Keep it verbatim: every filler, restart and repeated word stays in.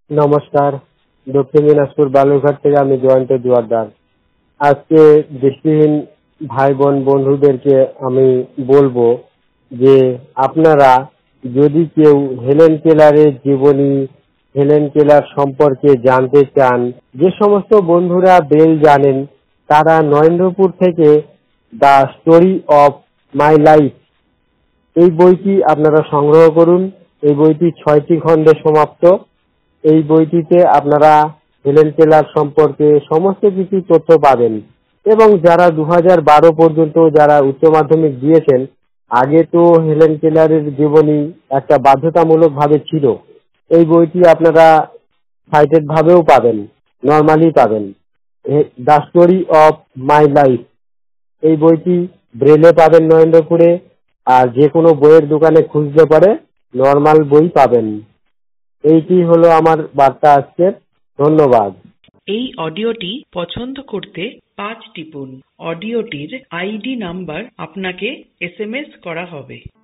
নমস্কার, দক্ষিণ দিনাজপুর বালুরঘাট থেকে আমি জয়ন্ত জোয়ারদার। আজকে দৃষ্টিহীন ভাই বোন বন্ধুদেরকে আমি বলবো যে আপনারা যদি কেউ হেলেন কেলারের জীবনী, হেলেন কেলার সম্পর্কে জানতে চান, যে সমস্ত বন্ধুরা বেল জানেন তারা নরেন্দ্রপুর থেকে the story of my life এই বইটি আপনারা সংগ্রহ করুন। এই বইটি ছয়টি খণ্ডে সমাপ্ত। এই বইটিতে আপনারা হেলেন কেলার সম্পর্কে সমস্ত কিছু তথ্য পাবেন এবং যারা দু হাজার বারো পর্যন্ত যারা উচ্চ মাধ্যমিক দিয়েছেন, আগে তো হেলেন কেলারের জীবনী একটা বাধ্যতামূলক ভাবে ছিল, এই বইটি আপনারা সাইটেড ভাবেও পাবেন, নর্মালি পাবেন। The story of my life এই বইটি ব্রেলে পাবেন নরেন্দ্রপুরে, আর যে কোনো বইয়ের দোকানে খুঁজলে পরে নর্মাল বই পাবেন। এইটি হলো আমার বার্তা আজকের। ধন্যবাদ। এই অডিওটি পছন্দ করতে পাঁচ টিপুন। অডিওটির আইডি নাম্বার আপনাকে এস এম এস করা হবে।